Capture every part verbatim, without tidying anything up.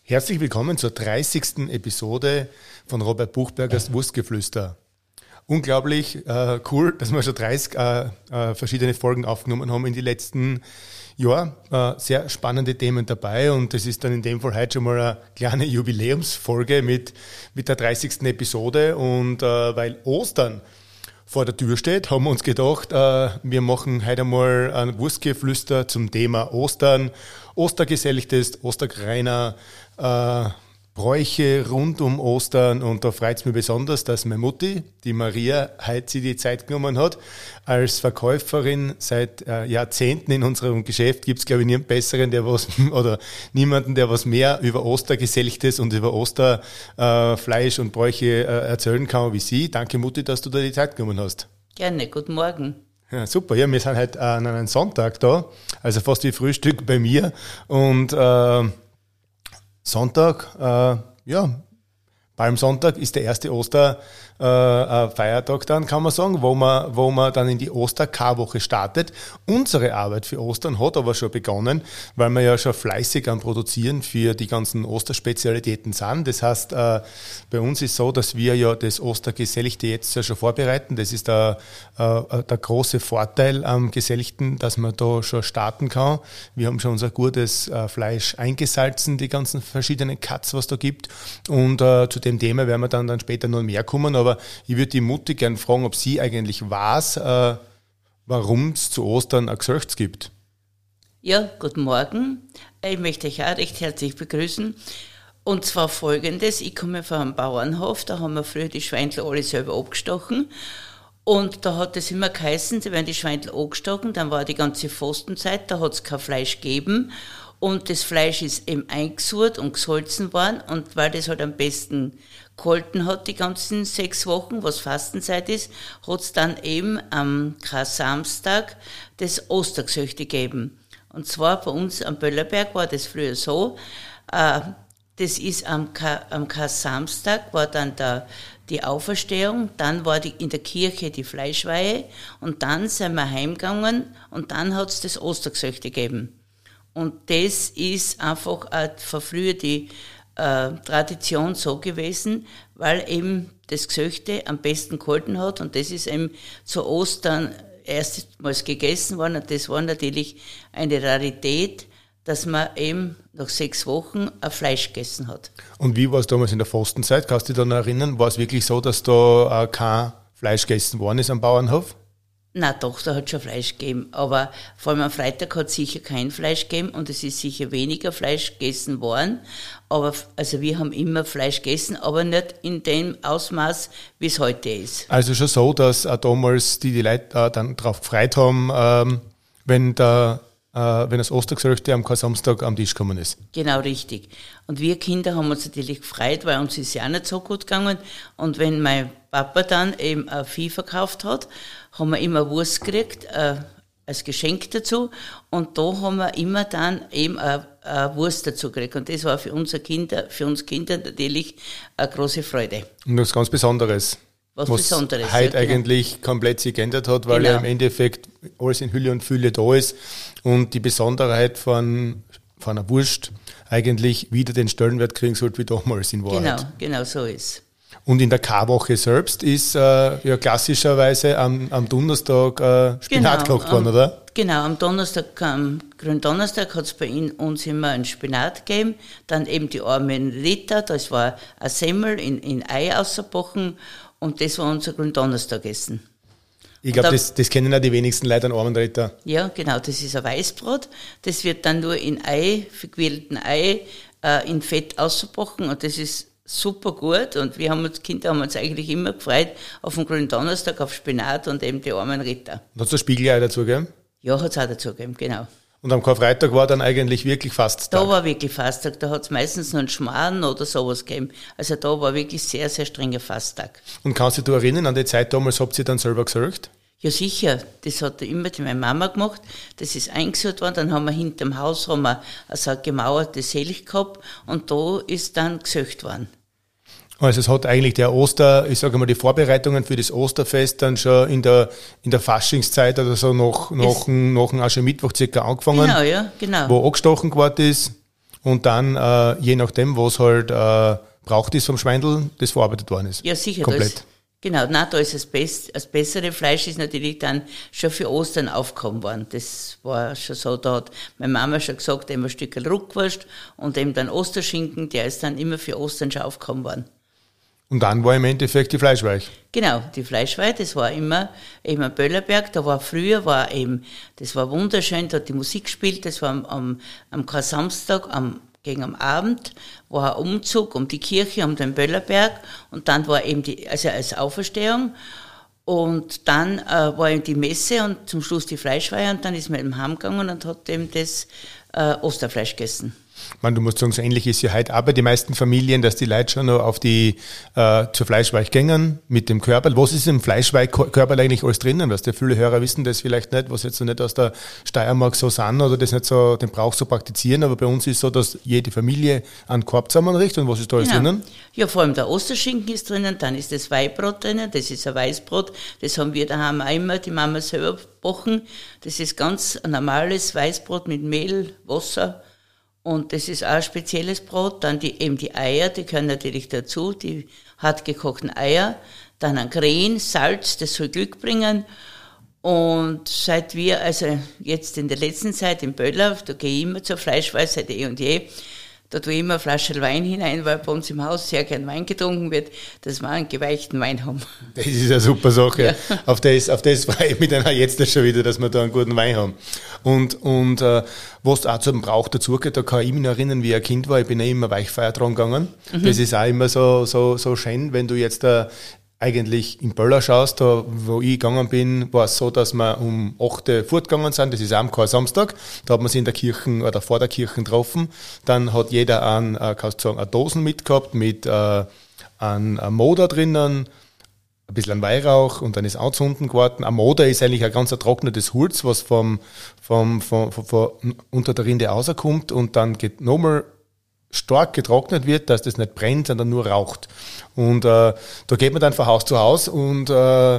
Herzlich willkommen zur dreißigsten Episode von Robert Buchbergers Wurstgeflüster. Unglaublich äh, cool, dass wir schon dreißig äh, äh, verschiedene Folgen aufgenommen haben in die letzten Jahren. Äh, sehr spannende Themen dabei und es ist dann in dem Fall heute schon mal eine kleine Jubiläumsfolge mit, mit der dreißigsten Episode. Und äh, weil Ostern vor der Tür steht, haben wir uns gedacht, äh, wir machen heute einmal ein Wurstgeflüster zum Thema Ostern, Ostergeselligtes, Ostergreiner, äh, Bräuche rund um Ostern. Und da freut es mich besonders, dass meine Mutti, die Maria, heute sich die Zeit genommen hat. Als Verkäuferin seit äh, Jahrzehnten in unserem Geschäft gibt es, glaube ich, niemanden besseren, der was, oder niemanden, der was mehr über Ostergeselligtes und über Osterfleisch äh, und Bräuche äh, erzählen kann wie Sie. Danke, Mutti, dass du da die Zeit genommen hast. Gerne, guten Morgen. Ja, super, ja, wir sind heute an einem Sonntag da, also fast wie Frühstück bei mir. Und äh, Sonntag, äh, ja, Palmsonntag ist der erste Osterfeiertag äh, dann, kann man sagen, wo man, wo man dann in die Oster-Karwoche startet. Unsere Arbeit für Ostern hat aber schon begonnen, weil wir ja schon fleißig am Produzieren für die ganzen Osterspezialitäten sind. Das heißt, äh, bei uns ist so, dass wir ja das Ostergeselligte jetzt ja schon vorbereiten. Das ist der, äh, der große Vorteil am Geselligten, dass man da schon starten kann. Wir haben schon unser gutes äh, Fleisch eingesalzen, die ganzen verschiedenen Cuts, was da gibt. Und äh, zu dem Thema werden wir dann, dann später noch mehr kommen, aber ich würde die Mutti gerne fragen, ob sie eigentlich weiß, äh, warum es zu Ostern ein Gesöchts gibt. Ja, guten Morgen. Ich möchte euch auch recht herzlich begrüßen. Und zwar Folgendes, ich komme von einem Bauernhof, da haben wir früher die Schweindel alle selber abgestochen. Und da hat es immer geheißen, sie werden die Schweindel angestochen, dann war die ganze Fastenzeit, da hat es kein Fleisch gegeben. Und das Fleisch ist eben eingesucht und gesalzen worden. Und weil das halt am besten gehalten hat, die ganzen sechs Wochen, was Fastenzeit ist, hat es dann eben am Kar-Samstag das Ostergesöchte gegeben. Und zwar bei uns am Böllerberg war das früher so, äh, das ist am, Ka- am Kar-Samstag war dann der, die Auferstehung, dann war die, in der Kirche die Fleischweihe und dann sind wir heimgegangen und dann hat es das Ostergesöchte gegeben. Und das ist einfach äh, von früher die äh, Tradition so gewesen, weil eben das Gesöchte am besten gehalten hat und das ist eben zu Ostern erstmals gegessen worden und das war natürlich eine Rarität, dass man eben nach sechs Wochen ein Fleisch gegessen hat. Und wie war es damals in der Fastenzeit? Kannst du dich daran erinnern? War es wirklich so, dass da äh, kein Fleisch gegessen worden ist am Bauernhof? Na doch, da hat schon Fleisch gegeben, aber vor allem am Freitag hat es sicher kein Fleisch gegeben und es ist sicher weniger Fleisch gegessen worden, aber also wir haben immer Fleisch gegessen, aber nicht in dem Ausmaß, wie es heute ist. Also schon so, dass äh, damals die, die Leute äh, dann darauf gefreut haben, ähm, wenn, der, äh, wenn das Ostergesöchte am Kar-Samstag am Tisch gekommen ist. Genau, richtig. Und wir Kinder haben uns natürlich gefreut, weil uns ist ja auch nicht so gut gegangen und wenn mein Papa dann eben ein Vieh verkauft hat, haben wir immer Wurst gekriegt, äh, als Geschenk dazu. Und da haben wir immer dann eben eine, eine Wurst dazu gekriegt. Und das war für unsere Kinder, für uns Kinder natürlich eine große Freude. Und was ganz Besonderes. Was, was Besonderes. heute ja, genau. eigentlich komplett sich geändert hat, weil genau. ja im Endeffekt alles in Hülle und Fülle da ist. Und die Besonderheit von, von einer Wurst eigentlich wieder den Stellenwert kriegen sollte wie damals in Wahrheit. Genau, genau so ist. Und in der Karwoche selbst ist äh, ja klassischerweise am, am Donnerstag äh, Spinat genau, gekocht worden, am, oder? Genau, am Donnerstag, am Gründonnerstag hat es bei uns immer einen Spinat gegeben, dann eben die armen Ritter, das war ein Semmel in, in Ei ausgebrochen und das war unser Gründonnerstagessen. Ich glaube, das, das kennen ja die wenigsten Leute an armen Ritter. Ja, genau, das ist ein Weißbrot, das wird dann nur in Ei, verquirlten Ei, äh, in Fett ausgebrochen und das ist super gut und wir haben uns, Kinder haben uns eigentlich immer gefreut auf den Gründonnerstag, auf Spinat und eben die armen Ritter. Und hat es ein Spiegelei dazu gegeben? Ja, hat es auch dazu gegeben, genau. Und am Karfreitag war dann eigentlich wirklich Fasttag? Da war wirklich Fasttag, da hat es meistens noch einen Schmarrn oder sowas gegeben. Also da war wirklich sehr, sehr strenger Fasttag. Und kannst du dich erinnern, an die Zeit damals habt ihr dann selber gesorgt? Ja sicher, das hat immer die meine Mama gemacht, das ist eingesucht worden, dann haben wir hinterm Haus haben wir also ein gemauertes Helch gehabt und da ist dann gesöcht worden. Also es hat eigentlich der Oster, ich sage mal, die Vorbereitungen für das Osterfest dann schon in der in der Faschingszeit oder so nach, nach, nach dem Aschermittwoch circa angefangen. Genau, ja, genau. Wo angestochen geworden ist und dann, äh, je nachdem, was halt äh, braucht ist vom Schweindel, das verarbeitet worden ist. Ja, sicher. Komplett. Das, genau, nein, da ist das, Best, das bessere Fleisch ist natürlich dann schon für Ostern aufgekommen worden. Das war schon so, da hat meine Mama schon gesagt, immer ein Stück Rückwurst und eben dann Osterschinken, der ist dann immer für Ostern schon aufgekommen worden. Und dann war im Endeffekt die Fleischweich. Genau, die Fleischweih, das war immer eben am Böllerberg, da war früher, war eben, das war wunderschön, da hat die Musik gespielt, das war am, am, am Kar-Samstag, am, gegen am Abend, war ein Umzug um die Kirche, um den Böllerberg und dann war eben die, also als Auferstehung und dann äh, war eben die Messe und zum Schluss die Fleischweih und dann ist man eben heimgegangen und hat eben das äh, Osterfleisch gegessen. Man, du musst sagen, so ähnlich ist ja heute auch bei den meisten Familien, dass die Leute schon noch auf die, äh, zur Fleischweich gängen mit dem Körperl. Was ist im Fleischweich-Körperl eigentlich alles drinnen? Was die viele Hörer wissen das vielleicht nicht, was jetzt so nicht aus der Steiermark so sind oder das nicht so, den Brauch so praktizieren, aber bei uns ist so, dass jede Familie einen Korb zusammenrichtet und was ist da alles Genau. drinnen? Ja, vor allem der Osterschinken ist drinnen, dann ist das Weihbrot drinnen, das ist ein Weißbrot, das haben wir daheim auch immer, die Mama selber gebacken. Das ist ganz ein normales Weißbrot mit Mehl, Wasser. Und das ist auch ein spezielles Brot. Dann die, eben die Eier, die gehören natürlich dazu, die hart gekochten Eier. Dann ein Grün, Salz, das soll Glück bringen. Und seit wir, also jetzt in der letzten Zeit in Böller, da gehe ich immer zur Fleischweih, seit eh und je, da tue ich immer eine Flasche Wein hinein, weil bei uns im Haus sehr gern Wein getrunken wird, dass wir einen geweichten Wein haben. Das ist eine super Sache. Ja. Auf das, auf das freue ich mich dann auch jetzt schon wieder, dass wir da einen guten Wein haben. Und, und äh, was auch zum Brauch dazugehört, da kann ich mich noch erinnern, wie ich ein Kind war, ich bin ja immer Weichfeier dran gegangen. Mhm. Das ist auch immer so, so, so schön, wenn du jetzt äh, eigentlich in Böller schaust, da wo ich gegangen bin, war es so, dass wir um acht Uhr fortgegangen sind, das ist auch am Kar-Samstag, da hat man sich in der Kirche oder vor der Kirche getroffen, dann hat jeder einen, äh, kannst du sagen, eine Dosen mitgehabt mit äh, einem Moder drinnen, ein bisschen ein Weihrauch und dann ist anzünden geworden. Ein Moder ist eigentlich ein ganz trocknetes Holz, was vom, vom, vom, vom, vom unter der Rinde rauskommt und dann geht nochmal stark getrocknet wird, dass das nicht brennt, sondern nur raucht. Und äh, da geht man dann von Haus zu Haus und äh,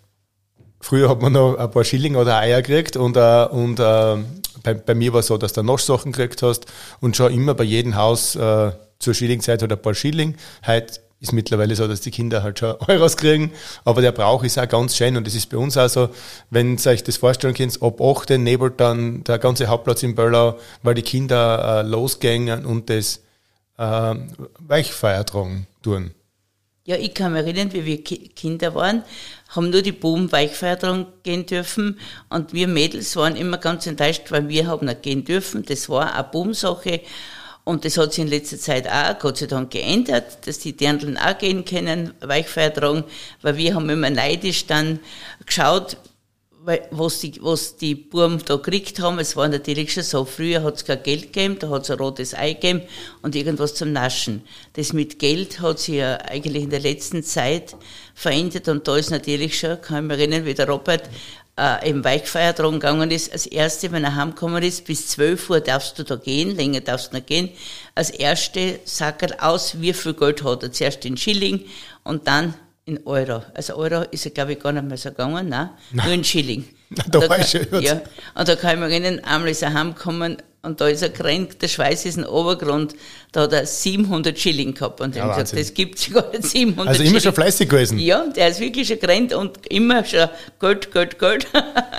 früher hat man noch ein paar Schilling oder Eier gekriegt und, äh, und äh, bei, bei mir war es so, dass du Naschsachen gekriegt hast und schon immer bei jedem Haus äh, zur Schillingzeit hat ein paar Schilling. Heute ist mittlerweile so, dass die Kinder halt schon Euros kriegen, aber der Brauch ist auch ganz schön und das ist bei uns auch so, wenn ihr euch das vorstellen könnt, ab acht nebelt dann der ganze Hauptplatz in Böllau, weil die Kinder äh, losgehen und das äh, Weichfeier tragen tun. Ja, ich kann mich erinnern, wie wir Ki- Kinder waren, haben nur die Buben Weichfeier tragen gehen dürfen und wir Mädels waren immer ganz enttäuscht, weil wir haben nicht gehen dürfen. Das war eine Bubensache und das hat sich in letzter Zeit auch Gott sei Dank geändert, dass die Dirndln auch gehen können, Weichfeier tragen, weil wir haben immer neidisch dann geschaut, weil, was die, was die Buben da gekriegt haben. Es war natürlich schon so, früher hat es kein Geld gegeben, da hat es ein rotes Ei gegeben und irgendwas zum Naschen. Das mit Geld hat sich ja eigentlich in der letzten Zeit verändert und da ist natürlich schon, kann ich mich erinnern, wie der Robert äh, eben Weichfeier dran gegangen ist. Als Erste, wenn er heimgekommen ist, bis zwölf Uhr darfst du da gehen, länger darfst du nicht gehen. Als Erste sagt er aus, wie viel Geld hat er. Zuerst in Schilling und dann in Euro. Also Euro ist er, glaube ich, gar nicht mehr so gegangen, nein, nein. Nur in Schilling. Na, da war ich schon. Ja, und da kann ich mir erinnern, einmal ist er heimgekommen und da ist er gerannt, der Schweiß ist ein Obergrund, da hat er siebenhundert Schilling gehabt und ich ja, habe gesagt, das gibt's gar nicht, siebenhundert Also immer Schilling. schon fleißig gewesen? Ja, der ist wirklich schon gerannt und immer schon Geld, Geld, Geld.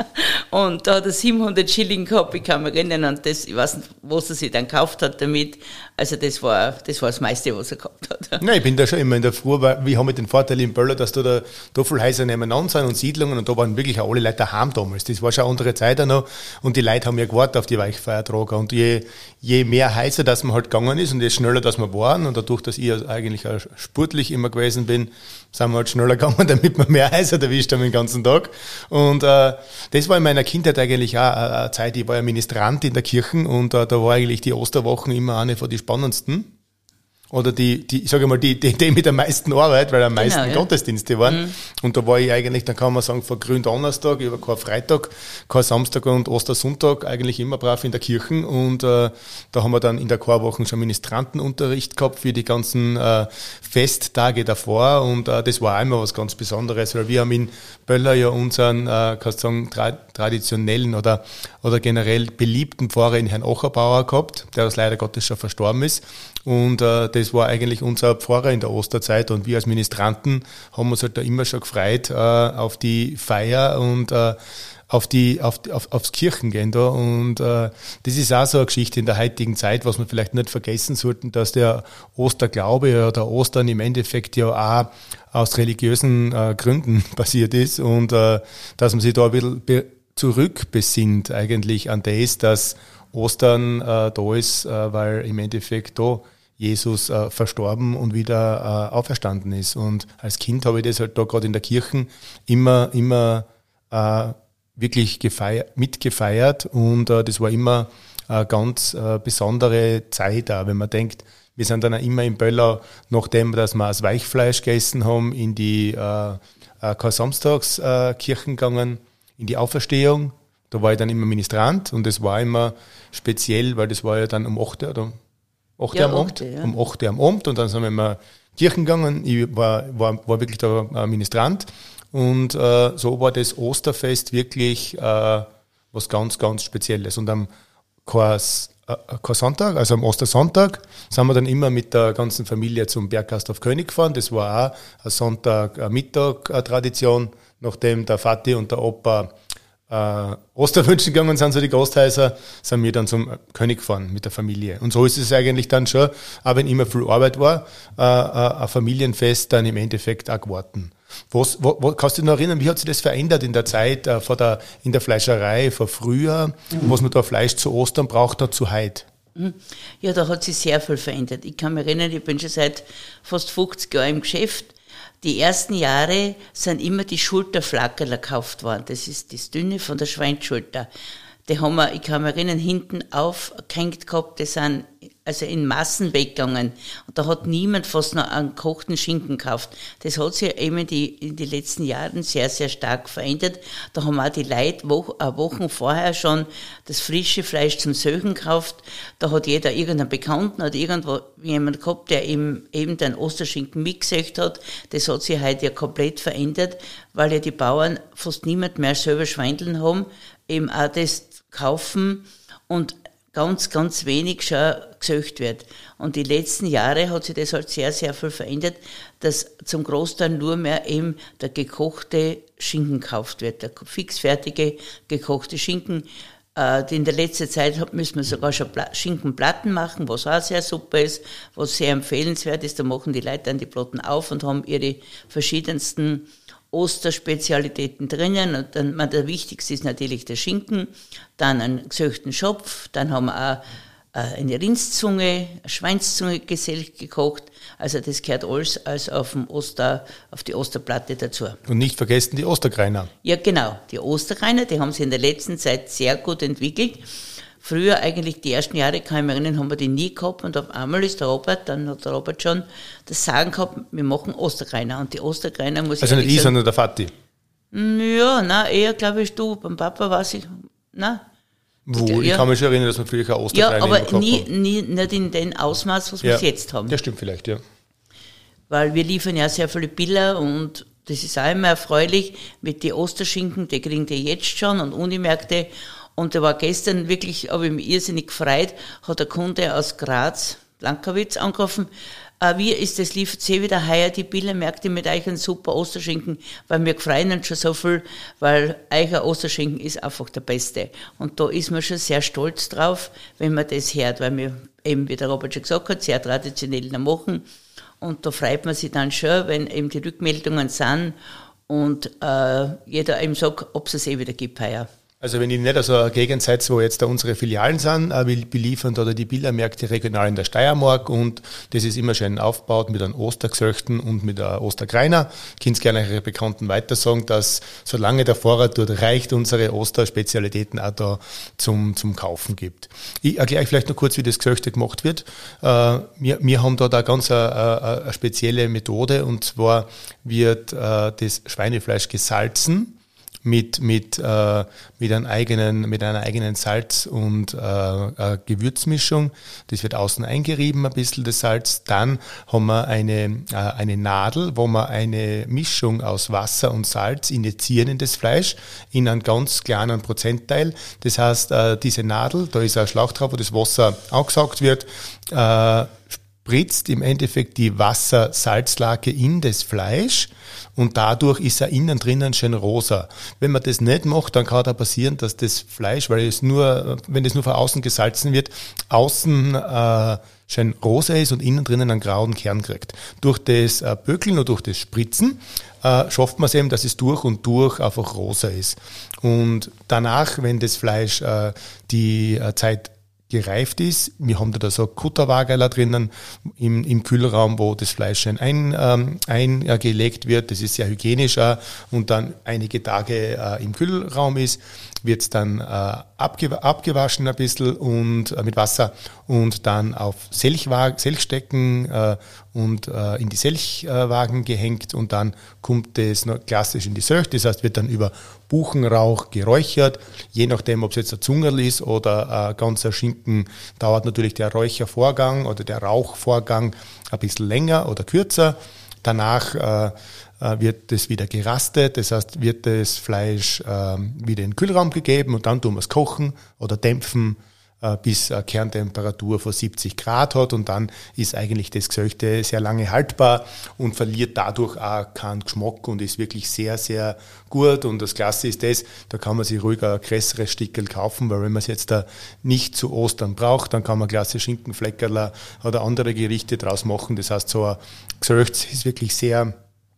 Und da hat er siebenhundert Schilling gehabt, ich kann mich erinnern, und das, ich weiß nicht, was er sich dann gekauft hat damit. Also das war, das war das meiste, was er gehabt hat. Nein, ich bin da schon immer in der Früh, weil wir haben den Vorteil in Böller, dass da, da, da viele Häuser nebeneinander sind und Siedlungen und da waren wirklich auch alle Leute daheim damals. Das war schon eine andere Zeit auch noch und die Leute haben ja gewartet auf die Weichfeiertrager und je, je mehr Häuser, dass man halt gegangen ist und je schneller, dass wir waren und dadurch, dass ich eigentlich auch sportlich immer gewesen bin, sind wir halt schneller gegangen, damit wir mehr Häuser erwischt haben den ganzen Tag. Und äh, das war in meiner Kindheit eigentlich auch eine Zeit, ich war ja Ministrant in der Kirche und äh, da war eigentlich die Osterwochen immer eine von den spannendsten. Oder die, die, ich sage mal, die, die, die mit der meisten Arbeit, weil am meisten Genau, ja. Gottesdienste waren. Mhm. Und da war ich eigentlich, dann kann man sagen, von Gründonnerstag über Karfreitag, Kar-Samstag und Ostersonntag eigentlich immer brav in der Kirche. Und äh, da haben wir dann in der Karwochen schon Ministrantenunterricht gehabt für die ganzen äh, Festtage davor. Und äh, das war einmal was ganz Besonderes, weil wir haben in Böller ja unseren, äh, kannst du sagen, tra- traditionellen oder, oder generell beliebten Pfarrer in Herrn Ocherbauer gehabt, der leider Gottes schon verstorben ist. Und äh, das war eigentlich unser Pfarrer in der Osterzeit. Und wir als Ministranten haben uns halt da immer schon gefreut äh, auf die Feier und äh, auf die, auf, auf, aufs Kirchengehen da. Und äh, das ist auch so eine Geschichte in der heutigen Zeit, was wir vielleicht nicht vergessen sollten, dass der Osterglaube oder Ostern im Endeffekt ja auch aus religiösen äh, Gründen passiert ist und äh, dass man sich da ein bisschen be- zurückbesinnt eigentlich an das, dass Ostern äh, da ist, äh, weil im Endeffekt da Jesus äh, verstorben und wieder äh, auferstanden ist. Und als Kind habe ich das halt da gerade in der Kirche immer, immer äh, wirklich gefeiert, mitgefeiert und äh, das war immer eine ganz äh, besondere Zeit auch, wenn man denkt, wir sind dann auch immer im Böller, nachdem dass wir das Weichfleisch gegessen haben, in die äh, äh, Kar-Samstagskirchen gegangen, in die Auferstehung. Da war ich dann immer Ministrant und das war immer speziell, weil das war ja dann um acht Uhr oder acht Uhr Ja, am Abend, acht Uhr, ja. um acht Uhr am Abend und dann sind wir immer Kirchen gegangen. Ich war, war, war wirklich da ein Ministrant. Und äh, so war das Osterfest wirklich äh, was ganz, ganz Spezielles. Und am Kars, äh, Karsonntag, also am Ostersonntag, sind wir dann immer mit der ganzen Familie zum Berggast auf König gefahren. Das war auch eine Sonntagmittag-Tradition, nachdem der Vati und der Opa äh, Osterwünschen gegangen sind, so die Gasthäuser, sind wir dann zum König gefahren mit der Familie. Und so ist es eigentlich dann schon, auch wenn immer viel Arbeit war, äh, ein Familienfest dann im Endeffekt auch geworden. Was, wo, wo, kannst du dich noch erinnern, wie hat sich das verändert in der Zeit, äh, vor der, in der Fleischerei, von früher, mhm. was man da Fleisch zu Ostern braucht hat, zu heute? Ja, da hat sich sehr viel verändert. Ich kann mich erinnern, ich bin schon seit fast fünfzig Jahren im Geschäft. Die ersten Jahre sind immer die Schulterflackerl gekauft worden. Das ist das Dünne von der Schweinsschulter. Die haben wir, ich kann mich erinnern, hinten aufgehängt gehabt, die sind also in Massen weggegangen. Und da hat niemand fast noch einen gekochten Schinken gekauft. Das hat sich eben in die, in die letzten Jahren sehr, sehr stark verändert. Da haben auch die Leute Wochen, Wochen vorher schon das frische Fleisch zum Söchen gekauft. Da hat jeder irgendeinen Bekannten oder irgendwo jemand gehabt, der eben, eben den Osterschinken mitgesöcht hat. Das hat sich heute ja komplett verändert, weil ja die Bauern fast niemand mehr selber Schweindeln haben, eben auch das kaufen und ganz, ganz wenig schon gesöcht wird. Und die letzten Jahre hat sich das halt sehr, sehr viel verändert, dass zum Großteil nur mehr eben der gekochte Schinken gekauft wird, der fixfertige gekochte Schinken. In der letzten Zeit müssen wir sogar schon Schinkenplatten machen, was auch sehr super ist, was sehr empfehlenswert ist. Da machen die Leute dann die Platten auf und haben ihre verschiedensten Osterspezialitäten drinnen. Und dann, man, der wichtigste ist natürlich der Schinken, dann einen gesöchten Schopf, dann haben wir auch eine Rindszunge, eine Schweinszunge gesellt gekocht. Also das gehört alles als auf, dem Oster, auf die Osterplatte dazu. Und nicht vergessen die Osterkreiner. Ja, genau. Die Osterkreiner, die haben sich in der letzten Zeit sehr gut entwickelt. Früher eigentlich die ersten Jahre, kann ich mich erinnern, haben wir die nie gehabt und auf einmal ist der Robert, dann hat der Robert schon das Sagen gehabt, wir machen Osterkreiner und die Osterkreiner muss also ich nicht ich, sondern der Vati? Ja, nein, eher glaube ich du, beim Papa weiß ich, nein. Wo? Ja. Ich kann mich schon erinnern, dass wir früher auch Osterkreiner ja, aber gehabt nie, haben. nie, nicht in dem Ausmaß, was ja. wir es jetzt haben. Ja, stimmt vielleicht, ja. Weil wir liefern ja sehr viele Bilder und das ist auch immer erfreulich mit den Osterschinken, die kriegen die jetzt schon und Unimärkte. Und da war gestern wirklich, habe ich mich irrsinnig gefreut, hat der Kunde aus Graz, Blankowitz, angerufen, äh, wie ist das, liefert sie wieder heuer die Billermärkte mit euch einen super Osterschinken, weil wir freuen uns schon so viel, weil euer Osterschinken ist einfach der beste. Und da ist man schon sehr stolz drauf, wenn man das hört, weil wir eben, wie der Robert schon gesagt hat, sehr traditionell noch machen. Und da freut man sich dann schon, wenn eben die Rückmeldungen sind und äh, jeder eben sagt, ob es es eh wieder gibt heuer. Also wenn ihr nicht aus einer Gegend seid, wo jetzt da unsere Filialen sind, wir beliefern da die Billermärkte regional in der Steiermark und das ist immer schön aufgebaut mit einem Ostergesöchten und mit einem Osterkreiner. Ich kann es gerne eure Bekannten weitersagen, dass solange der Vorrat dort reicht, unsere Osterspezialitäten auch da zum, zum Kaufen gibt. Ich erkläre euch vielleicht noch kurz, wie das Gesöchte gemacht wird. Wir, wir haben da, da ganz eine, eine spezielle Methode und zwar wird das Schweinefleisch gesalzen mit, mit, äh, mit, einem eigenen, mit einer eigenen Salz- und äh, Gewürzmischung. Das wird außen eingerieben, ein bisschen das Salz. Dann haben wir eine, äh, eine Nadel, wo wir eine Mischung aus Wasser und Salz injizieren in das Fleisch in einen ganz kleinen Prozentteil. Das heißt, äh, diese Nadel, da ist ein Schlauch drauf, wo das Wasser angesaugt wird, äh, spritzt im Endeffekt die Wasser-Salzlake in das Fleisch und dadurch ist er innen drinnen schön rosa. Wenn man das nicht macht, dann kann da passieren, dass das Fleisch, weil es nur, wenn es nur von außen gesalzen wird, außen äh, schön rosa ist und innen drinnen einen grauen Kern kriegt. Durch das äh, Bökeln oder durch das Spritzen äh, schafft man es eben, dass es durch und durch einfach rosa ist. Und danach, wenn das Fleisch äh, die äh, Zeit gereift ist. Wir haben da so Kutterwaagerler drinnen im, im Kühlraum, wo das Fleisch schön ein, ähm, eingelegt wird. Das ist sehr hygienisch auch. Und dann einige Tage äh, im Kühlraum ist, wird es dann äh, abge- abgewaschen ein bisschen und äh, mit Wasser und dann auf Selchwagen, Selchstecken äh, und äh, in die Selchwagen gehängt und dann kommt das noch klassisch in die Söch. Das heißt, wird dann über Buchenrauch geräuchert. Je nachdem, ob es jetzt ein Zungerl ist oder ein ganzer Schinken, dauert natürlich der Räuchervorgang oder der Rauchvorgang ein bisschen länger oder kürzer. Danach äh, wird das wieder gerastet, das heißt, wird das Fleisch äh, wieder in den Kühlraum gegeben und dann tun wir es kochen oder dämpfen, äh, bis eine Kerntemperatur von siebzig Grad hat und dann ist eigentlich das Gesöchte sehr lange haltbar und verliert dadurch auch keinen Geschmack und ist wirklich sehr, sehr gut. Und das Klasse ist das, da kann man sich ruhig ein größeres Stickel kaufen, weil wenn man es jetzt da nicht zu Ostern braucht, dann kann man klasse Schinkenfleckerler oder andere Gerichte draus machen. Das heißt, so ein Gesöcht ist wirklich sehr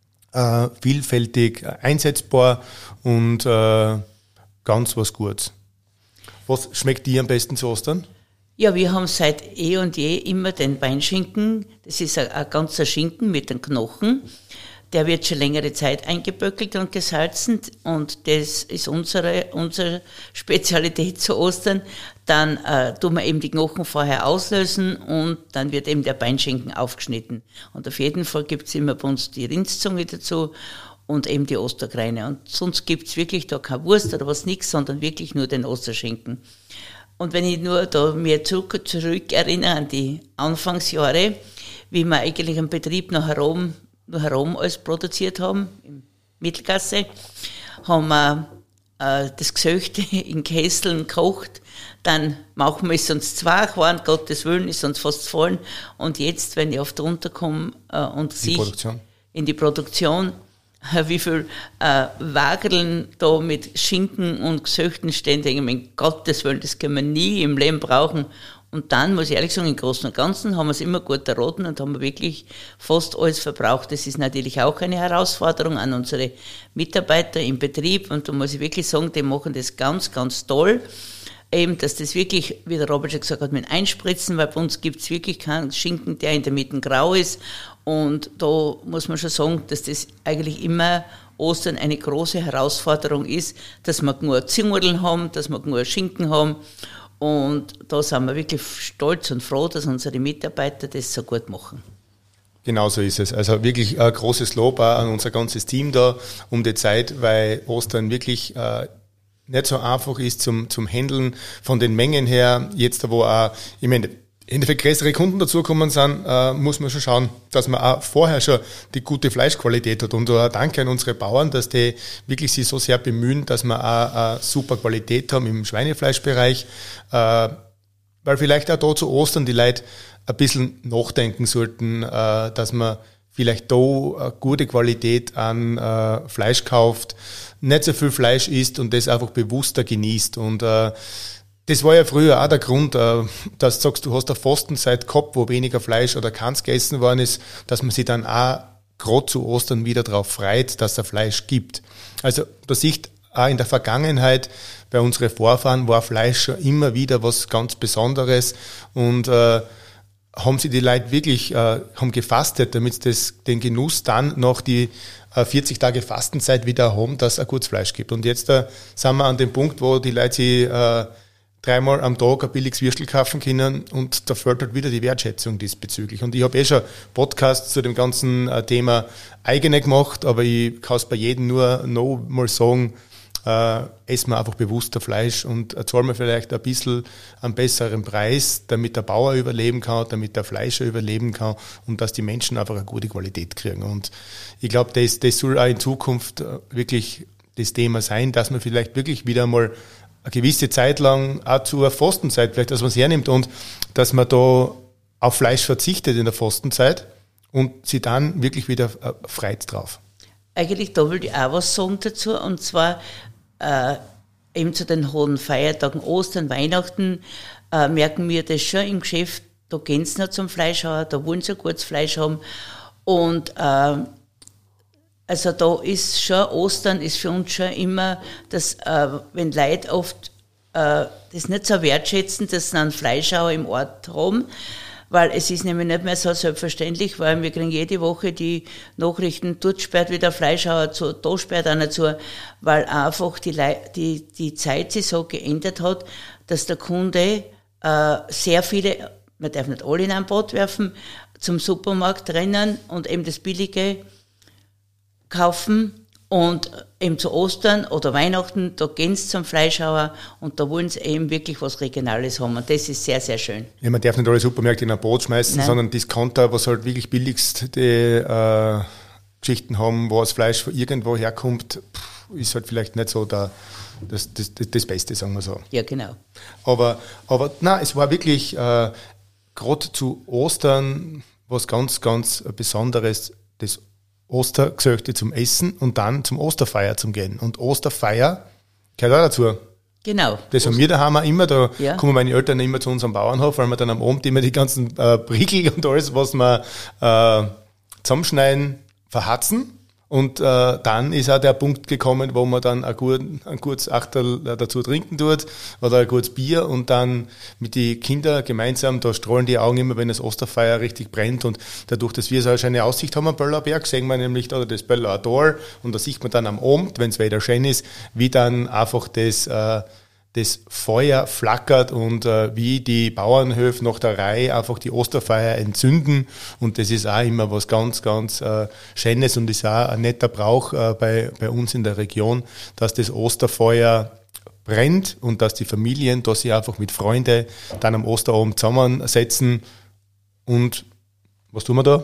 äh, vielfältig einsetzbar und äh, ganz was Gutes. Was schmeckt dir am besten zu Ostern? Ja, wir haben seit eh und je immer den Beinschinken. Das ist ein, ein ganzer Schinken mit den Knochen. Der wird schon längere Zeit eingeböckelt und gesalzen und das ist unsere, unsere Spezialität zu Ostern. Dann äh, tun wir eben die Knochen vorher auslösen und dann wird eben der Beinschinken aufgeschnitten. Und auf jeden Fall gibt's immer bei uns die Rindszunge dazu und eben die Osterkreine. Und sonst gibt's wirklich da keine Wurst oder was nix, sondern wirklich nur den Osterschinken. Und wenn ich nur da mir zurück, zurück erinnere an die Anfangsjahre, wie wir eigentlich einen Betrieb noch herum nur herum alles produziert haben, in Mittelgasse, haben wir äh, das Gesöchte in Kesseln gekocht, dann machen wir es uns zwei geworden, Gottes Willen ist uns fast gefallen und jetzt, wenn ich oft runterkomme äh, und sehe in die Produktion, äh, wie viel äh, Wageln da mit Schinken und Gesöchten stehen, denke ich mir, Gottes Willen, das können wir nie im Leben brauchen. Und dann, muss ich ehrlich sagen, im Großen und Ganzen haben wir es immer gut erraten und haben wir wirklich fast alles verbraucht. Das ist natürlich auch eine Herausforderung an unsere Mitarbeiter im Betrieb. Und da muss ich wirklich sagen, die machen das ganz, ganz toll. Eben, dass das wirklich, wie der Robert schon gesagt hat, mit Einspritzen, weil bei uns gibt es wirklich keinen Schinken, der in der Mitte grau ist. Und da muss man schon sagen, dass das eigentlich immer Ostern eine große Herausforderung ist, dass wir genug Zungerln haben, dass wir genug Schinken haben. Und da sind wir wirklich stolz und froh, dass unsere Mitarbeiter das so gut machen. Genau so ist es. Also wirklich ein großes Lob auch an unser ganzes Team da um die Zeit, weil Ostern wirklich äh, nicht so einfach ist zum, zum Handeln von den Mengen her. Jetzt, wo auch im Endeffekt größere Kunden dazukommen sind, äh, muss man schon schauen, dass man auch vorher schon die gute Fleischqualität hat. Und uh, danke an unsere Bauern, dass die wirklich sich so sehr bemühen, dass wir auch uh, super Qualität haben im Schweinefleischbereich. Äh, weil vielleicht auch da zu Ostern die Leute ein bisschen nachdenken sollten, äh, dass man vielleicht da eine gute Qualität an äh, Fleisch kauft, nicht so viel Fleisch isst und das einfach bewusster genießt. Und äh, das war ja früher auch der Grund, dass du sagst, du hast eine Fastenzeit gehabt, wo weniger Fleisch oder keins gegessen worden ist, dass man sich dann auch gerade zu Ostern wieder darauf freut, dass es Fleisch gibt. Also da sieht auch in der Vergangenheit bei unseren Vorfahren war Fleisch schon immer wieder was ganz Besonderes und äh, haben sie die Leute wirklich äh, haben gefastet, damit sie das, den Genuss dann nach die äh, vierzig Tage Fastenzeit wieder haben, dass es ein gutes Fleisch gibt. Und jetzt äh, sind wir an dem Punkt, wo die Leute sich äh, dreimal am Tag ein billiges Würstel kaufen können und da fällt halt wieder die Wertschätzung diesbezüglich. Und ich habe eh schon Podcasts zu dem ganzen äh, Thema eigene gemacht, aber ich kann es bei jedem nur noch mal sagen, äh, essen wir einfach bewusster Fleisch und zahlen wir vielleicht ein bisschen einen besseren Preis, damit der Bauer überleben kann, damit der Fleischer überleben kann und dass die Menschen einfach eine gute Qualität kriegen. Und ich glaube, das, das soll auch in Zukunft wirklich das Thema sein, dass man vielleicht wirklich wieder mal eine gewisse Zeit lang, auch zur Fastenzeit vielleicht, dass man es hernimmt und dass man da auf Fleisch verzichtet in der Fastenzeit und sie dann wirklich wieder freut drauf. Eigentlich, da will ich auch was sagen dazu, und zwar äh, eben zu den hohen Feiertagen, Ostern, Weihnachten, äh, merken wir das schon im Geschäft, da gehen sie noch zum Fleischhauer, da wollen sie gutes Fleisch haben und äh, also da ist schon, Ostern ist für uns schon immer, dass, äh, wenn Leute oft äh, das nicht so wertschätzen, dass sie einen Fleischhauer im Ort haben, weil es ist nämlich nicht mehr so selbstverständlich, weil wir kriegen jede Woche die Nachrichten, dort sperrt wieder Fleischhauer zu, da sperrt einer zu, weil einfach die, Le- die, die Zeit sich so geändert hat, dass der Kunde äh, sehr viele, man darf nicht alle in ein Boot werfen, zum Supermarkt rennen und eben das Billige kaufen und eben zu Ostern oder Weihnachten, da gehen sie zum Fleischhauer und da wollen sie eben wirklich was Regionales haben und das ist sehr, sehr schön. Ja, man darf nicht alle Supermärkte in ein Boot schmeißen, Nein. sondern Discounter, was halt wirklich billigste äh, Geschichten haben, wo das Fleisch von irgendwo herkommt, pff, ist halt vielleicht nicht so der, das, das, das, das Beste, sagen wir so. Ja, genau. Aber, aber nein, es war wirklich äh, gerade zu Ostern was ganz, ganz Besonderes, das Ostergesöchte zum Essen und dann zum Osterfeier zum Gehen. Und Osterfeier gehört auch dazu. Genau. Das haben wir daheim auch immer, da ja. kommen meine Eltern immer zu unserem Bauernhof, weil wir dann am Abend immer die ganzen äh, Prickel und alles, was wir äh, zusammenschneiden, verhatzen. Und äh, dann ist auch der Punkt gekommen, wo man dann ein, gut, ein gutes Achtel dazu trinken tut oder ein gutes Bier und dann mit den Kindern gemeinsam, da strahlen die Augen immer, wenn das Osterfeuer richtig brennt und dadurch, dass wir so eine schöne Aussicht haben am Böllerberg, sehen wir nämlich da das Böller Tor und da sieht man dann am Abend, wenn es wieder schön ist, wie dann einfach das äh, das Feuer flackert und äh, wie die Bauernhöfe nach der Reihe einfach die Osterfeuer entzünden und das ist auch immer was ganz, ganz äh, Schönes und ist auch ein netter Brauch äh, bei, bei uns in der Region, dass das Osterfeuer brennt und dass die Familien da sich einfach mit Freunden dann am Osterabend zusammensetzen und was tun wir da?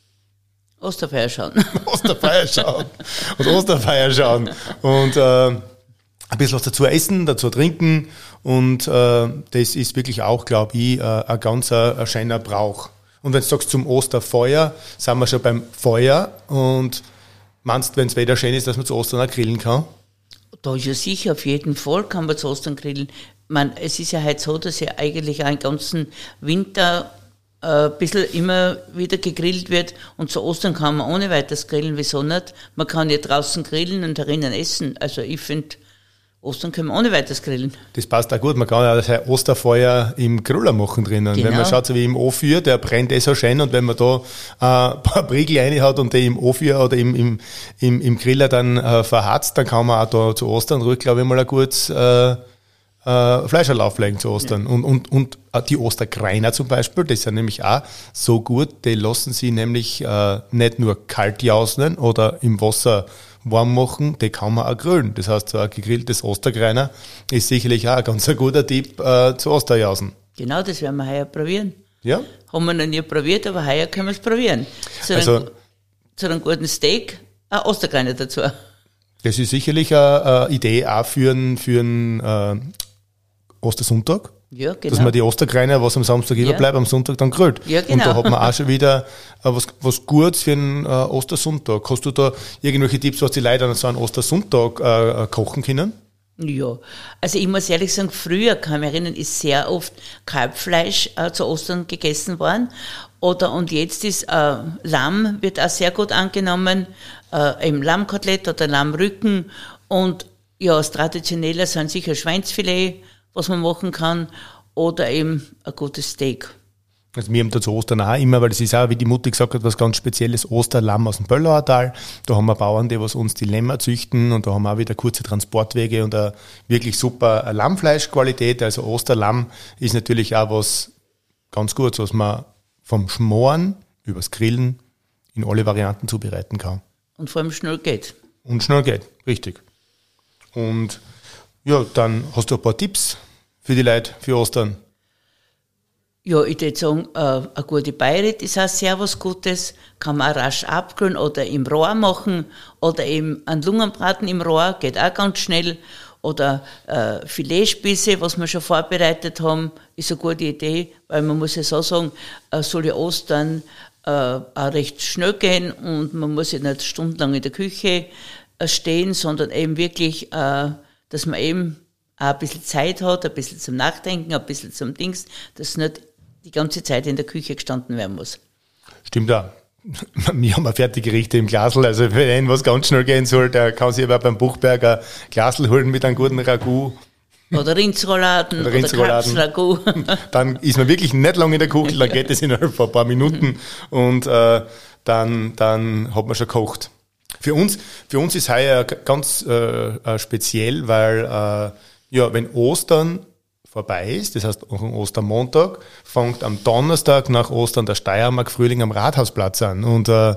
Osterfeuer schauen. Osterfeuer schauen und Osterfeuer schauen und äh, ein bisschen was dazu essen, dazu trinken und äh, das ist wirklich auch, glaube ich, äh, ein ganz ein schöner Brauch. Und wenn du sagst zum Osterfeuer, sind wir schon beim Feuer und meinst, wenn es wieder schön ist, dass man zu Ostern auch grillen kann? Da ist ja sicher, auf jeden Fall kann man zu Ostern grillen. Man, es ist ja heute so, dass ja eigentlich auch den ganzen Winter äh, ein bisschen immer wieder gegrillt wird und zu Ostern kann man ohne weiteres grillen, wieso nicht? Man kann ja draußen grillen und drinnen essen. Also ich finde, Ostern können wir ohne weiteres grillen. Das passt auch gut. Man kann ja das Osterfeuer im Griller machen drinnen. Genau. Wenn man schaut, so wie im Ofen, der brennt eh so schön und wenn man da äh, ein paar Priegel rein hat und die im Ofen oder im, im, im, im Griller dann äh, verhatzt, dann kann man auch da zu Ostern ruhig, glaube ich, mal ein gutes äh, äh, Fleischerl auflegen zu Ostern. Ja. Und, und, und die Osterkreiner zum Beispiel, das sind nämlich auch so gut, die lassen sie nämlich äh, nicht nur kalt jausen oder im Wasser warm machen, die kann man auch grillen. Das heißt, so ein gegrilltes Osterkreiner ist sicherlich auch ein ganz ein guter Tipp äh, zu Osterjausen. Genau, das werden wir heuer probieren. Ja? Haben wir noch nie probiert, aber heuer können wir es probieren. Zu, also, einem, zu einem guten Steak ein Osterkreiner dazu. Das ist sicherlich eine, eine Idee auch für einen, für einen äh, Ostersonntag. Ja, genau. Dass man die Osterkreiner, was am Samstag ja. überbleibt, am Sonntag dann grillt. Ja, genau. Und da hat man auch schon wieder äh, was, was Gutes für einen äh, Ostersonntag. Hast du da irgendwelche Tipps, was die Leute an so einen Ostersonntag äh, kochen können? Ja, also ich muss ehrlich sagen, früher, kann ich mich erinnern, ist sehr oft Kalbfleisch äh, zu Ostern gegessen worden. Oder, und jetzt ist äh, Lamm, wird auch sehr gut angenommen, äh, eben Lammkotelett oder Lammrücken. Und ja, das Traditionelle sind sicher Schweinsfilet, was man machen kann, oder eben ein gutes Steak. Also wir haben da zu Ostern auch immer, weil das ist auch, wie die Mutter gesagt hat, was ganz Spezielles, Osterlamm aus dem Böllauertal. Da haben wir Bauern, die was uns die Lämmer züchten und da haben wir auch wieder kurze Transportwege und eine wirklich super Lammfleischqualität. Also Osterlamm ist natürlich auch was ganz Gutes, was man vom Schmoren übers Grillen in alle Varianten zubereiten kann. Und vor allem schnell geht. Und schnell geht, richtig. Und ja, dann hast du ein paar Tipps für die Leute für Ostern. Ja, ich würde sagen, äh, eine gute Beirät ist auch sehr was Gutes, kann man auch rasch abkühlen oder im Rohr machen oder eben einen Lungenbraten im Rohr, geht auch ganz schnell. Oder äh, Filetspieße, was wir schon vorbereitet haben, ist eine gute Idee, weil man muss ja so sagen, äh, soll ja Ostern äh, auch recht schnell gehen und man muss ja nicht stundenlang in der Küche äh, stehen, sondern eben wirklich, äh, dass man eben auch ein bisschen Zeit hat, ein bisschen zum Nachdenken, ein bisschen zum Dings, dass nicht die ganze Zeit in der Küche gestanden werden muss. Stimmt auch. Wir haben fertige Gerichte im Glasl, also wenn was ganz schnell gehen soll, der kann sich aber beim Buchberger Glasl holen mit einem guten Ragout. Oder Rindsrouladen, oder, oder Kalbsragout. Dann ist man wirklich nicht lange in der Küche, dann geht es innerhalb von ein paar Minuten und äh, dann, dann hat man schon gekocht. Für uns, für uns ist heuer ganz äh, speziell, weil äh, ja, wenn Ostern vorbei ist, das heißt auch am Ostermontag, fängt am Donnerstag nach Ostern der Steiermark-Frühling am Rathausplatz an. Und äh,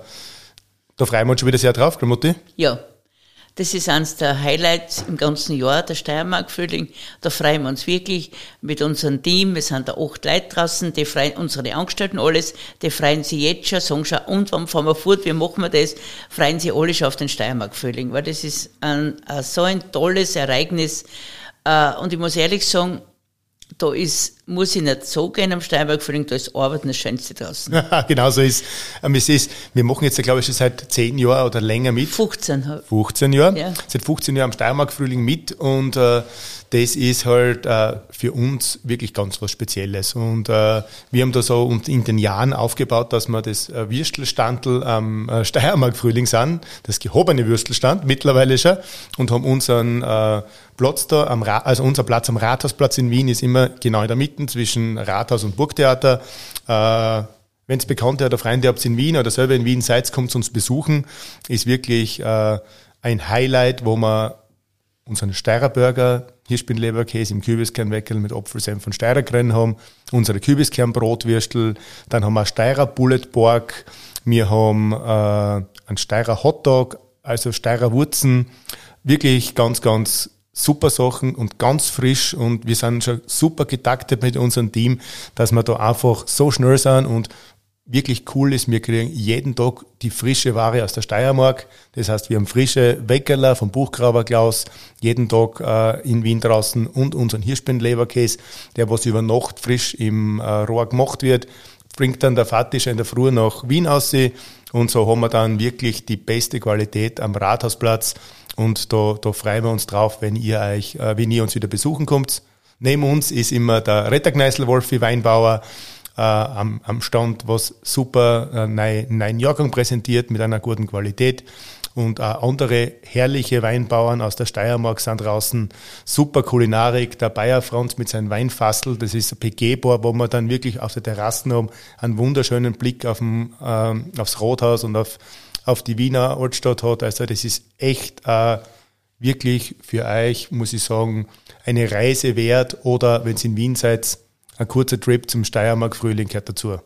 da freuen wir uns schon wieder sehr drauf, gell, Mutti? Ja, das ist eines der Highlights im ganzen Jahr, der Steiermark-Frühling. Da freuen wir uns wirklich mit unserem Team. Wir sind da acht Leute draußen, die freuen, unsere Angestellten alles, die freuen sich jetzt schon, sagen schon, und wann fahren wir fort, wie machen wir das? Freuen sich alle schon auf den Steiermark-Frühling, weil das ist ein, ein, so ein tolles Ereignis. Äh, und ich muss ehrlich sagen, da ist, muss ich nicht so gehen am Steiermark-Frühling, da ist Arbeiten das Schönste draußen. Genau so ist es. Ist, wir machen jetzt, glaube ich, schon seit zehn Jahren oder länger mit. fünfzehn. fünfzehn Jahre. Ja. Seit fünfzehn Jahren am Steiermark-Frühling mit und äh, das ist halt äh, für uns wirklich ganz was Spezielles. Und äh, wir haben da so uns in den Jahren aufgebaut, dass wir das äh, Würstelstandl am äh, Steiermark-Frühling sind, das gehobene Würstelstand mittlerweile schon, und haben unseren äh, Platz da, am Ra- also unser Platz am Rathausplatz in Wien ist immer genau in der Mitte zwischen Rathaus und Burgtheater. Äh, Wenn es Bekannte oder Freunde habt in Wien oder selber in Wien seid, kommt uns besuchen. Ist wirklich äh, ein Highlight, wo man unseren Steirer Burger, Hirschbindleberkäse im Kürbiskernweckel mit Apfelsenf und Steirerkrennen haben, unsere Kürbiskernbrotwürstel, dann haben wir Steirer Bullet Pork, wir haben äh, einen Steirer Hotdog, also Steirer Wurzen, wirklich ganz, ganz super Sachen und ganz frisch, und wir sind schon super getaktet mit unserem Team, dass wir da einfach so schnell sind und wirklich cool ist, wir kriegen jeden Tag die frische Ware aus der Steiermark. Das heißt, wir haben frische Weckerler vom Buchgraber Klaus jeden Tag äh, in Wien draußen und unseren Hirschbindleberkäse, der was über Nacht frisch im äh, Rohr gemacht wird, bringt dann der Vati schon in der Früh nach Wien aus, und so haben wir dann wirklich die beste Qualität am Rathausplatz, und da, da freuen wir uns drauf, wenn ihr euch, äh, wenn ihr uns wieder besuchen kommt. Neben uns ist immer der Rettergneißl Wolfi Weinbauer, Äh, am, am Stand, was super äh, neuen neuen Jahrgang präsentiert mit einer guten Qualität, und auch andere herrliche Weinbauern aus der Steiermark sind draußen. Super Kulinarik, der Bayer Franz mit seinem Weinfassel, das ist ein P G-Bar, wo wir dann wirklich auf der Terrassen haben, einen wunderschönen Blick auf den, äh, aufs Rathaus und auf, auf die Wiener Altstadt hat. Also das ist echt äh, wirklich für euch, muss ich sagen, eine Reise wert, oder wenn ihr in Wien seid, ein kurzer Trip zum Steiermark-Frühling gehört dazu.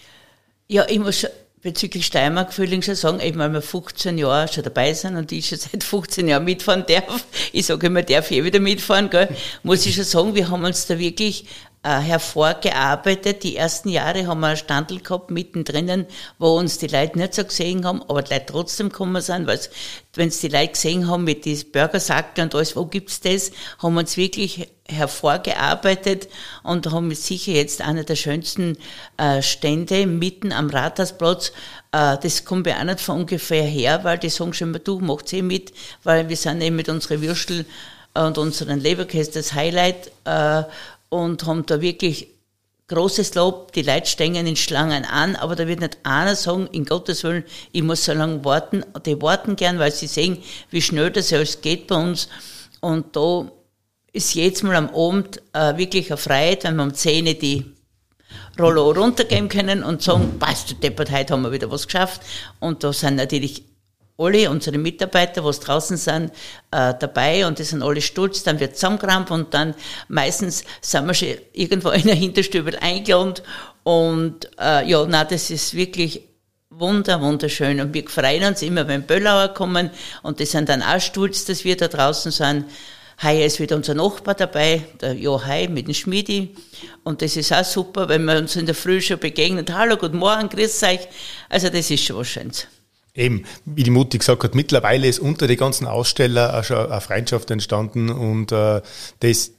Ja, ich muss bezüglich Steiermark-Frühling schon sagen, eben weil wir fünfzehn Jahre schon dabei sind und ich schon seit fünfzehn Jahren mitfahren darf, ich sage immer, darf ich wieder mitfahren, gell, muss ich schon sagen, wir haben uns da wirklich äh, hervorgearbeitet. Die ersten Jahre haben wir einen Standel gehabt, mittendrin, wo uns die Leute nicht so gesehen haben, aber die Leute trotzdem gekommen sind, weil wenn es die Leute gesehen haben mit diesen Burgersacken und alles, wo gibt's das, haben wir uns wirklich hervorgearbeitet und haben sicher jetzt einer der schönsten äh, Stände mitten am Rathausplatz. Äh, das kommt ja auch nicht von ungefähr her, weil die sagen schon immer, du machst eh mit, weil wir sind eben mit unseren Würstel und unseren Leberkäse das Highlight äh, und haben da wirklich großes Lob, die Leute stehen in Schlangen an, aber da wird nicht einer sagen, in Gottes Willen, ich muss so lange warten. Die warten gern, weil sie sehen, wie schnell das alles geht bei uns, und da ist jetzt mal am Abend äh, wirklich eine Freiheit, wenn wir um zehn Uhr die Rollo runtergeben können und sagen, passt, du Deppert, heute haben wir wieder was geschafft. Und da sind natürlich alle unsere Mitarbeiter, was draußen sind, äh, dabei, und die sind alle stolz, dann wird zusammengerammt und dann meistens sind wir schon irgendwo in der Hinterstübel eingeladen, und äh, ja, nein, das ist wirklich wunder, wunderschön. Und wir freuen uns immer, wenn Böllauer kommen und die sind dann auch stolz, dass wir da draußen sind. Heuer ist wieder unser Nachbar dabei, der Johai mit dem Schmiedi. Und das ist auch super, wenn wir uns in der Früh schon begegnen. Hallo, guten Morgen, grüß euch. Also das ist schon was Schönes. Eben, wie die Mutti gesagt hat, mittlerweile ist unter den ganzen Ausstellern auch schon eine Freundschaft entstanden und äh, das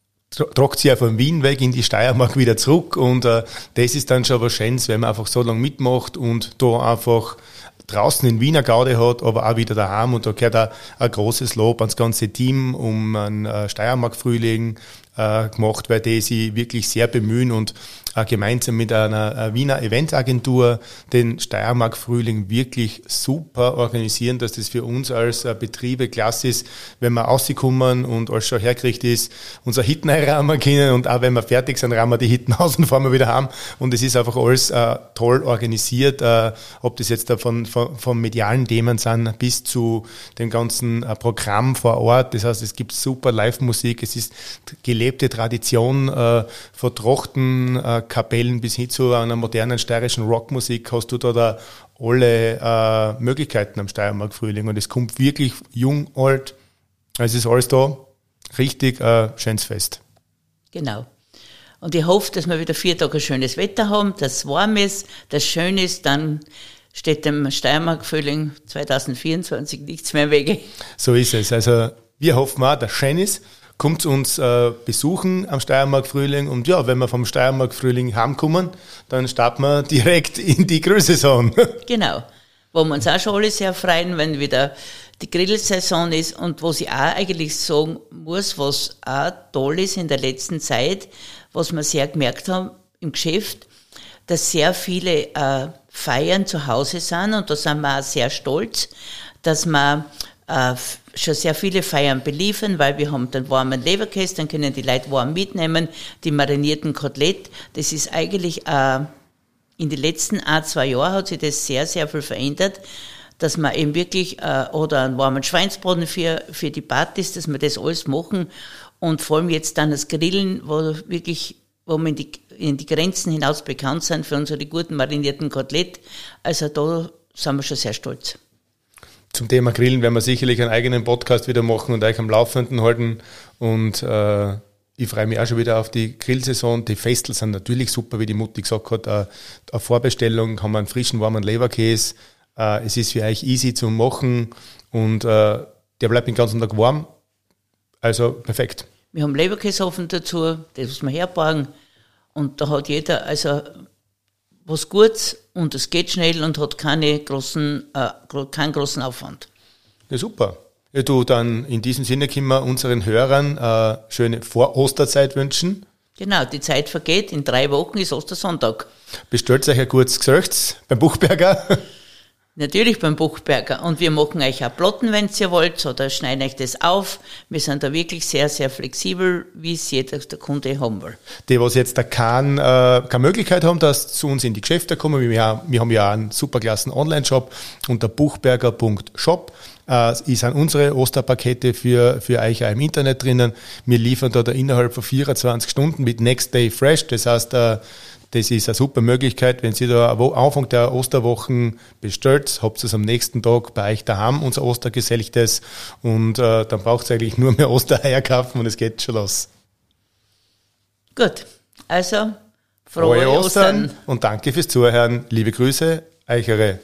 tragt sie ja von Wien weg in die Steiermark wieder zurück und äh, das ist dann schon was Schönes, wenn man einfach so lange mitmacht und da einfach draußen in Wiener Gaude hat, aber auch wieder daheim und da gehört auch ein großes Lob ans ganze Team um einen äh, Steiermark-Frühling äh, gemacht, weil die sich wirklich sehr bemühen und äh, gemeinsam mit einer äh, Wiener Eventagentur den Steiermark-Frühling wirklich super organisieren, dass das für uns als äh, Betriebe klasse ist, wenn wir rauskommen und alles schon hergekriegt ist, unser Hitten reinrahmen können und auch wenn wir fertig sind, rahmen wir die Hitten aus und fahren wir wieder heim und es ist einfach alles äh, toll organisiert, äh, ob das jetzt von, von, von medialen Themen sind bis zu dem ganzen äh, Programm vor Ort, das heißt, es gibt super Live-Musik, es ist gelebte Tradition äh, von Trachten, äh, Kapellen bis hin zu einer modernen steirischen Rockmusik hast du da, da alle äh, Möglichkeiten am Steiermark-Frühling und es kommt wirklich jung, alt, es ist alles da, richtig äh, schönes Fest. Genau. Und ich hoffe, dass wir wieder vier Tage schönes Wetter haben, dass es warm ist, dass es schön ist, dann steht dem Steiermark-Frühling zwanzig vierundzwanzig nichts mehr im Wege. So ist es, also wir hoffen auch, dass es schön ist. Kommt uns äh, besuchen am Steiermark-Frühling und ja, wenn wir vom Steiermark-Frühling heimkommen, dann starten wir direkt in die Grillsaison. Genau, wo wir uns auch schon alle sehr freuen, wenn wieder die Grillsaison ist und wo ich auch eigentlich sagen muss, was auch toll ist in der letzten Zeit, was wir sehr gemerkt haben im Geschäft, dass sehr viele äh, Feiern zu Hause sind und da sind wir auch sehr stolz, dass wir äh, schon sehr viele Feiern beliefern, weil wir haben den warmen Leberkäse, dann können die Leute warm mitnehmen, die marinierten Kotelett. Das ist eigentlich, äh, in den letzten ein, zwei Jahren hat sich das sehr, sehr viel verändert, dass man eben wirklich, äh, oder einen warmen Schweinsbraten für, für die Partys, dass wir das alles machen und vor allem jetzt dann das Grillen, wo wirklich, wo wir in die, in die Grenzen hinaus bekannt sind für unsere guten marinierten Kotelett. Also da sind wir schon sehr stolz. Zum Thema Grillen werden wir sicherlich einen eigenen Podcast wieder machen und euch am Laufenden halten. Und äh, ich freue mich auch schon wieder auf die Grillsaison. Die Festel sind natürlich super, wie die Mutti gesagt hat. Äh, eine Vorbestellung, haben wir einen frischen, warmen Leberkäse. Äh, es ist für euch easy zu machen und äh, der bleibt den ganzen Tag warm. Also perfekt. Wir haben Leberkäseofen dazu, das muss man herbauen. Und da hat jeder also was Gutes und es geht schnell und hat keine großen, äh, keinen großen Aufwand. Ja, super. Ja, du, dann in diesem Sinne können wir unseren Hörern äh, schöne Vor-Osterzeit wünschen. Genau, die Zeit vergeht, in drei Wochen ist Ostersonntag. Bestellt euch ein gutes Gesicht beim Buchberger. Natürlich beim Buchberger. Und wir machen euch auch Platten, wenn ihr wollt, oder schneiden euch das auf. Wir sind da wirklich sehr, sehr flexibel, wie es jeder der Kunde haben will. Die, was jetzt da kein, äh, keine Möglichkeit haben, dass zu uns in die Geschäfte kommen, wir haben, wir haben ja einen superklassen Online-Shop unter buchberger punkt shop. Äh, ist an unsere Osterpakete für, für euch auch im Internet drinnen. Wir liefern da, da innerhalb von vierundzwanzig Stunden mit Next Day Fresh. Das heißt, äh, das ist eine super Möglichkeit, wenn Sie da Anfang der Osterwochen bestellt, habt ihr es am nächsten Tag bei euch daheim, unser Ostergeselchtes, und äh, dann braucht ihr eigentlich nur mehr Ostereier kaufen und es geht schon los. Gut, also frohe, frohe Ostern. Ostern und danke fürs Zuhören. Liebe Grüße, eure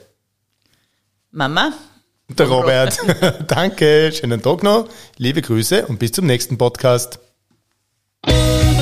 Mama. Der Robert. Danke, schönen Tag noch, liebe Grüße und bis zum nächsten Podcast.